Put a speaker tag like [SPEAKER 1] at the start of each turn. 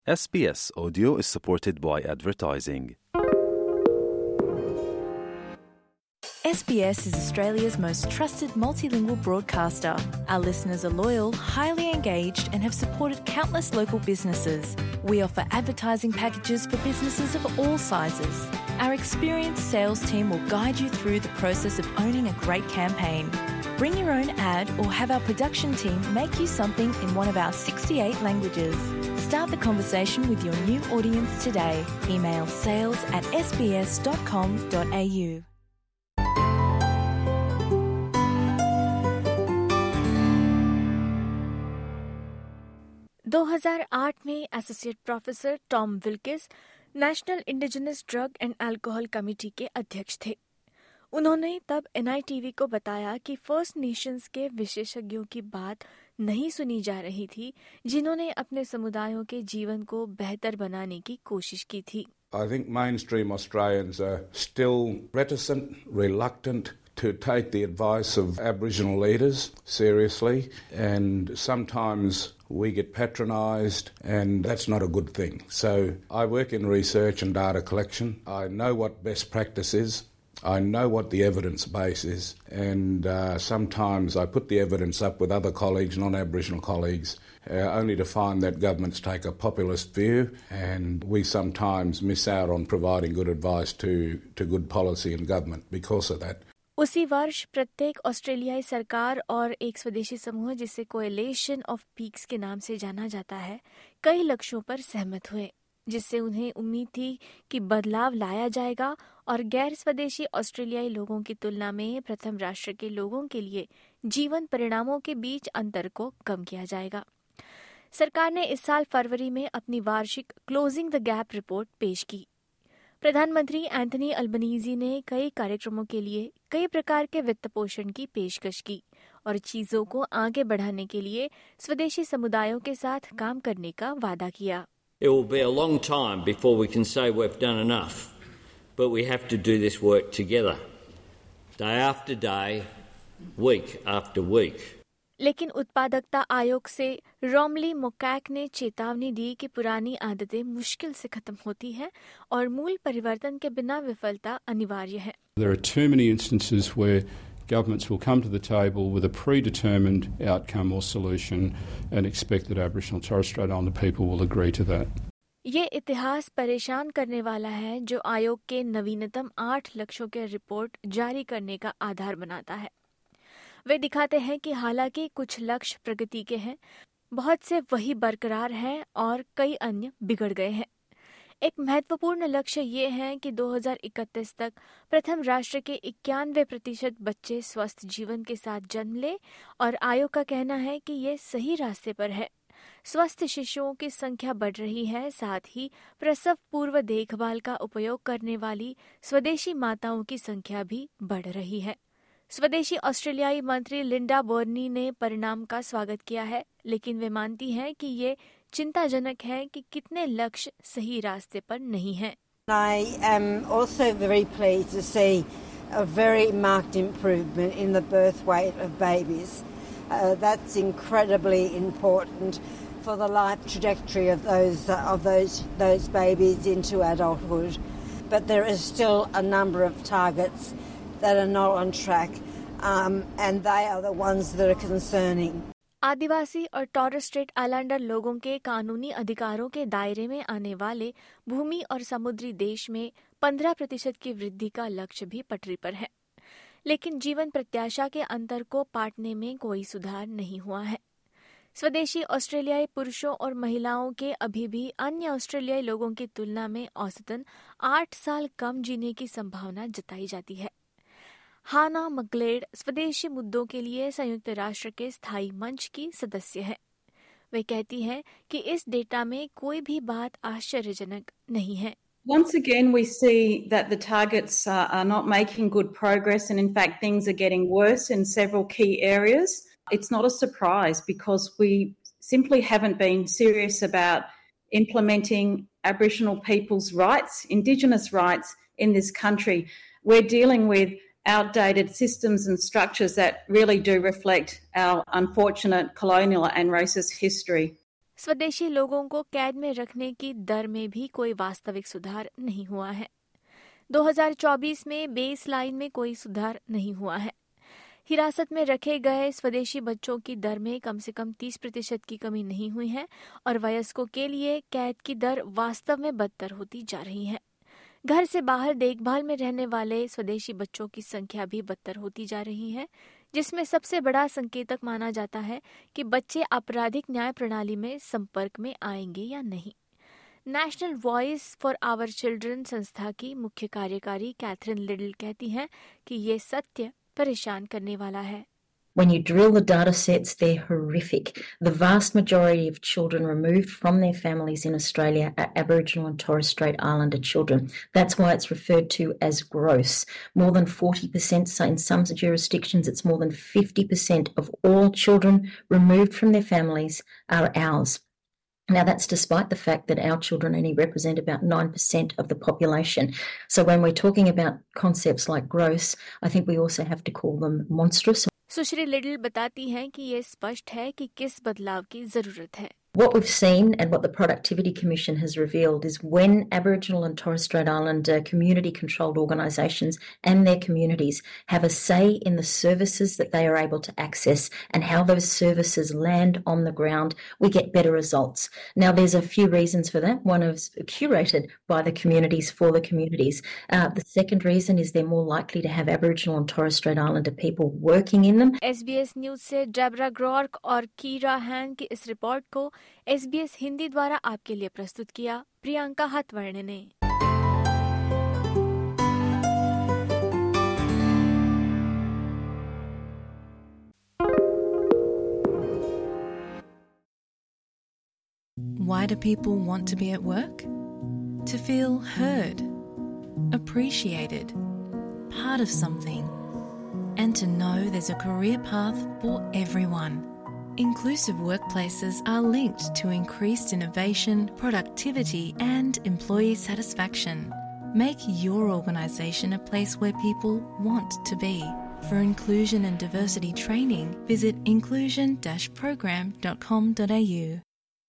[SPEAKER 1] SBS Audio is supported by advertising.
[SPEAKER 2] SBS is Australia's most trusted multilingual broadcaster. Our listeners are loyal, highly engaged, and have supported countless local businesses. We offer advertising packages for businesses of all sizes. Our experienced sales team will guide you through the process of owning a great campaign. Bring your own ad or have our production team make you something in one of our 68 languages. Start the conversation with your new audience today. Email sales@sbs.com.au. 2008 में associate professor Tom Wilkes National Indigenous Drug and Alcohol Committee के अध्यक्ष थे। उन्होंने तब NITV को बताया कि first Nations के विशेषज्ञों की बात नहीं सुनी जा रही थी, जिन्होंने अपने समुदायों के जीवन को बेहतर बनाने की कोशिश की थी।
[SPEAKER 3] I think mainstream Australians are still reticent, reluctant to take the advice of Aboriginal leaders seriously, and sometimes we get patronised, and that's not a good thing. So I work in research and data collection. I know what best practice is. I know what the evidence base is, and sometimes I put the evidence up with other colleagues, non-Aboriginal colleagues, only to find that governments take a populist view, and we sometimes miss out on providing good advice to good policy and government because of that.
[SPEAKER 2] उसी वर्ष प्रत्येक ऑस्ट्रेलियाई सरकार और एक स्वदेशी समूह जिसे कोएलिशन ऑफ पीक्स के नाम से जाना जाता है, कई लक्ष्यों पर सहमत हुए, जिससे उन्हें उम्मीद थी कि बदलाव लाया जाएगा और गैर स्वदेशी ऑस्ट्रेलियाई लोगों की तुलना में प्रथम राष्ट्र के लोगों के लिए जीवन परिणामों के बीच अंतर को कम किया जाएगा। सरकार ने इस साल फरवरी में अपनी वार्षिक क्लोजिंग द गैप रिपोर्ट पेश की। प्रधानमंत्री एंथनी अल्बनीजी ने कई कार्यक्रमों के लिए कई प्रकार के वित्त पोषण की पेशकश की और चीजों को आगे बढ़ाने के लिए स्वदेशी समुदायों के साथ काम करने का वादा किया।
[SPEAKER 4] It will be a long time before we can say we've done enough, but we have to do this work together, day after day, week after week.
[SPEAKER 2] लेकिन उत्पादकता आयोग से रोमली मोकैक ने चेतावनी दी कि पुरानी आदतें मुश्किल से खत्म होती हैं और मूल परिवर्तन के बिना विफलता अनिवार्य है।
[SPEAKER 5] There are too many instances where governments will come to the table with a predetermined outcome or solution and expect that Aboriginal and Torres Strait Islander people will agree to that.
[SPEAKER 2] ये इतिहास परेशान करने वाला है जो आयोग के नवीनतम 8 लक्ष्यों के रिपोर्ट जारी करने का आधार बनाता है। वे दिखाते हैं कि हालांकि कुछ लक्ष्य प्रगति के हैं, बहुत से वही बरकरार हैं और कई अन्य बिगड़ गए हैं। एक महत्वपूर्ण लक्ष्य ये है कि 2031 तक प्रथम राष्ट्र के 91% बच्चे स्वस्थ जीवन के साथ जन्म ले और आयोग का कहना है कि ये सही रास्ते पर है। स्वस्थ शिशुओं की संख्या बढ़ रही है, साथ ही प्रसव पूर्व देखभाल का उपयोग करने वाली स्वदेशी माताओं की संख्या भी बढ़ रही है। स्वदेशी ऑस्ट्रेलियाई मंत्री लिंडा बर्नी ने परिणाम का स्वागत किया है, लेकिन वे मानती हैं कि ये चिंताजनक है कि कितने लक्ष्य सही रास्ते पर नहीं हैं।
[SPEAKER 6] I am also very pleased to see a very marked improvement in the birth weight of babies. That's incredibly important for the life trajectory of those babies into adulthood. But there is still a number of targets that are not on track, and they are the ones that are concerning.
[SPEAKER 2] आदिवासी और Torres Strait Islander लोगों के कानूनी अधिकारों के दायरे में आने वाले भूमि और समुद्री देश में 15% की वृद्धि का लक्ष्य भी पटरी पर है, लेकिन जीवन प्रत्याशा के अंतर को पाटने में कोई सुधार नहीं हुआ है। स्वदेशी ऑस्ट्रेलियाई पुरुषों और महिलाओं के अभी भी अन्य ऑस्ट्रेलियाई लोगों की तुलना में औसतन 8 साल कम जीने की संभावना जताई जाती है। हाना मकलेड स्वदेशी मुद्दों के लिए संयुक्त राष्ट्र के स्थायी मंच की सदस्य है। वे कहती हैं कि इस डेटा में कोई भी बात आश्चर्यजनक नहीं है।
[SPEAKER 7] Once again, we see that the targets are not making good progress, and in fact things are getting worse in several key areas. It's not a surprise because we simply haven't been serious about implementing Aboriginal people's rights, Indigenous rights in this country. We're dealing with outdated systems and structures that really do reflect our unfortunate colonial and racist history.
[SPEAKER 2] स्वदेशी लोगों को कैद में रखने की दर में भी कोई वास्तविक सुधार नहीं हुआ है। 2024 में बेस लाइन में कोई सुधार नहीं हुआ है। हिरासत में रखे गए स्वदेशी बच्चों की दर में कम से कम 30% की कमी नहीं हुई है और वयस्कों के लिए कैद की दर वास्तव में बदतर होती जा रही है। घर से बाहर देखभाल में रहने वाले स्वदेशी बच्चों की संख्या भी बदतर होती जा रही है, जिसमें सबसे बड़ा संकेतक माना जाता है कि बच्चे आपराधिक न्याय प्रणाली में संपर्क में आएंगे या नहीं। National Voice for Our Children संस्था की मुख्य कार्यकारी कैथरीन लिडल कहती हैं कि ये सत्य परेशान करने वाला है।
[SPEAKER 8] When you drill the data sets, they're horrific. The vast majority of children removed from their families in Australia are Aboriginal and Torres Strait Islander children. That's why it's referred to as gross. More than 40%, so in some jurisdictions it's more than 50% of all children removed from their families are ours. Now, that's despite the fact that our children only represent about 9% of the population. So when we're talking about concepts like gross, I think we also have to call them monstrous.
[SPEAKER 2] सुश्री Liddle बताती हैं कि ये स्पष्ट है कि किस बदलाव की जरूरत है।
[SPEAKER 8] What we've seen and what the Productivity Commission has revealed is when Aboriginal and Torres Strait Islander community-controlled organisations and their communities have a say in the services that they are able to access and how those services land on the ground, we get better results. Now, there's a few reasons for that. One is curated by the communities for the communities. The second reason is they're more likely to have Aboriginal and Torres Strait Islander people working in them.
[SPEAKER 2] SBS news से Debra Groarke और Kira हैन की इस report को SBS Hindi द्वारा आपके लिए प्रस्तुत किया प्रियंका हथवर्णे ने।
[SPEAKER 9] Why do people want to be at work? To feel heard, appreciated, part of something, and to know there's a career path for everyone. Inclusive workplaces are linked to increased innovation, productivity, and employee satisfaction. Make your organisation a place where people want to be. For inclusion and diversity training, visit inclusion-program.com.au.